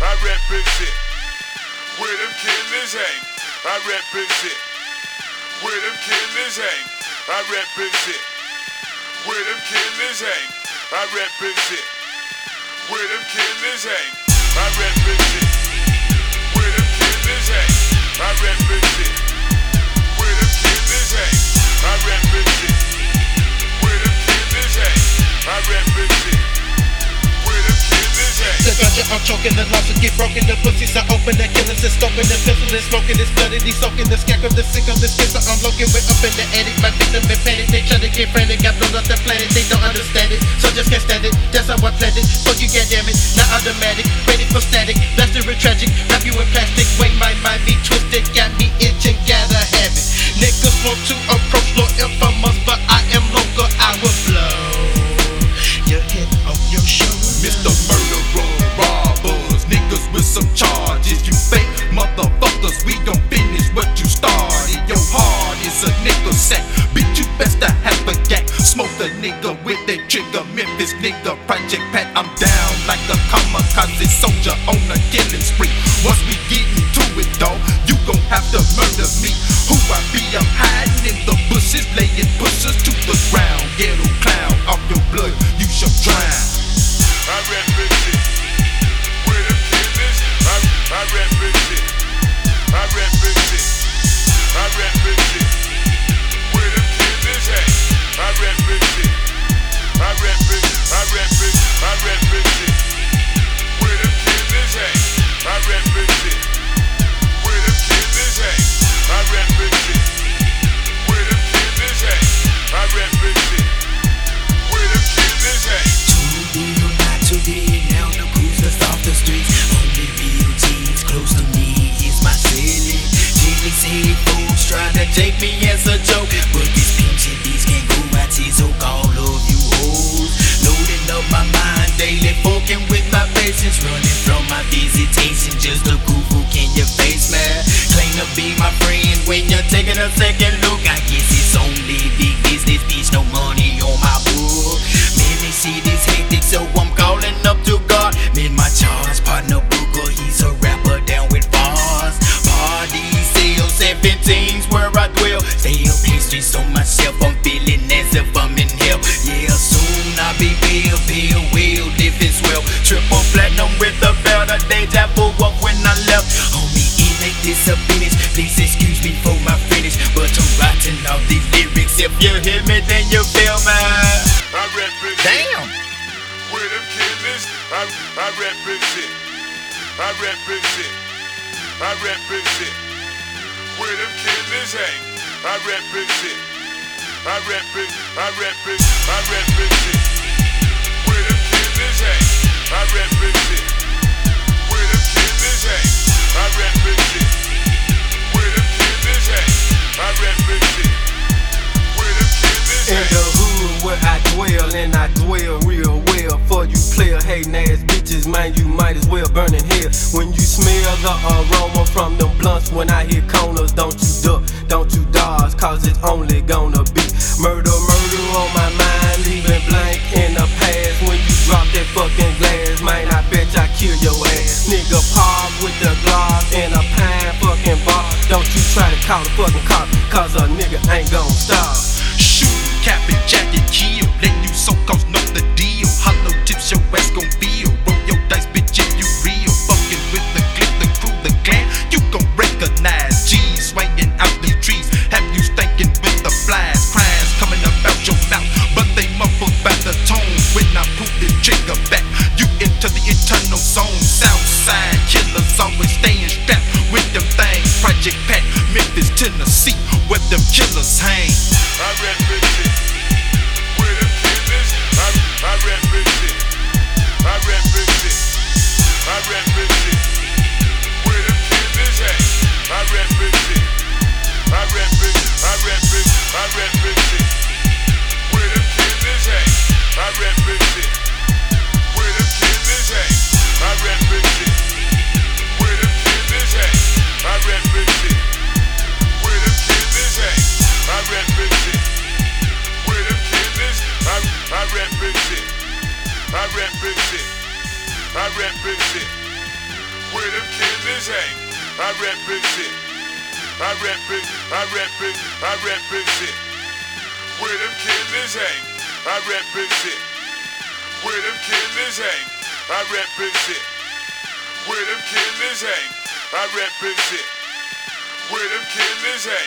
I represent where them killers hang. I represent where them killers hang. I represent where them killers hang. I represent where them killers hang. I represent where them killers hang. I represent where them killers hang. I represent where them killers hang. I represent where them killers hang. The ganja I'm choking, the lobsters get broken, the pussies are open, the killers is scoping, the pistol is smoking, it's bloody, he's soaking, the scarecrow, the sick of the skin, so I'm looking way up in the attic. My victim been panic, they try to get frantic, got blown up the planet, they don't understand it, so just can't stand it. That's how I planned it. Fuck you, goddamn it, not automatic, ready for static, blasted with tragic, wrap you in plastic, way my mind be twisted, got me itching, gotta have it. Niggas want to approach law infamous, but I am local, I will blow your head off your shoulder. Mr. Murderer, robbers, niggas with some charges. You fake motherfuckers, we gon' finish what you started. Your heart is a nigga sack, bitch, you best to have a yak. Smoke a nigga with that trigger, Memphis nigga, Project Pat. I'm down like a kamikaze soldier on a killing spree. Once we get into it though, you gon' have to murder me. Who I be, I'm hiding in the bushes, laying bushes to the ground. Ghetto clown, off your blood, you shall drown. I represent where them killers. I represent. I represent. I represent where them killers hang. I represent. I represent. I represent. I represent where them killers hang. I represent where them killers hang. I represent where them killers hang. I represent where them killers hang. Now the cruisers off the streets, only real G's close to me is my ceiling. Chili say fools try to take me as a joke, but these pinchy beats can't go out to soak all of you hoes. Loading up my mind daily, fucking with my patience, running from my visitation. Just a goof, can your face man? Claim to be my friend when you're taking a second look. I guess it's only big business, bitch, no money on my book. Man, they see this hectic, so I'm calling up to God. Man, my charge partner Booker, he's a rapper down with bars. Parties, sales, 17's where I dwell. Stay up pastries on myself, I'm feeling as if I'm in hell. Yeah, soon I'll be well, living swell. Triple platinum with a better deja vu up when I left. Homie, it ain't disobedience, please excuse me for my finish, but I'm writing all these lyrics. If you hear me, then you feel me. I represent. Damn. Where them killers, I represent. I represent. I represent. Where them killers hang. I represent. I represent. I represent. I represent. Where them killers hang. I represent. Where them killers hang. I represent. Where them killers hang. I represent. Where them killers hang. In the hood where I dwell, and I dwell real well. For you player hating ass bitches, man, you might as well burn in hell. When you smell the aroma from them blunts, when I hit corners, don't you duck, don't you dodge, cause it's only gonna be murder, murder on my mind, leaving blank in the past. When you drop that fucking glass, man, I bet I kill your ass. Nigga pop with the gloss in a pine fucking bar. Don't you try to call the fucking cop, cause a nigga ain't gon' stop. Shoot, cap and jacket, kill. Let you so-calls know the deal. Hollow tips, your ass gon' feel. Roll your dice, bitch, if you real. Fucking with the clip, the crew, the clan. You gon' recognize G's swinging out the trees. Have you stinking with the flies? Cries coming up out your mouth, but they muffled by the tone. When I pull the trigger back, you enter the eternal zone. Southside killers always staying strapped with them things. Project Pat, Memphis, Tennessee, where them killers hang. I represent. Where them killers, I represent. I represent. I represent. Where them killers hang. I represent. I represent. I represent. I represent. Where them killers hang. I represent. Where them killers hang. I represent. Where them killers hang. I represent. Where them killers hang. I represent. Where them killers hang. I represent. I represent. Where them killers hang. I represent. Where them killers hang. I represent. Where them killers hang. I represent. Where them killers hang.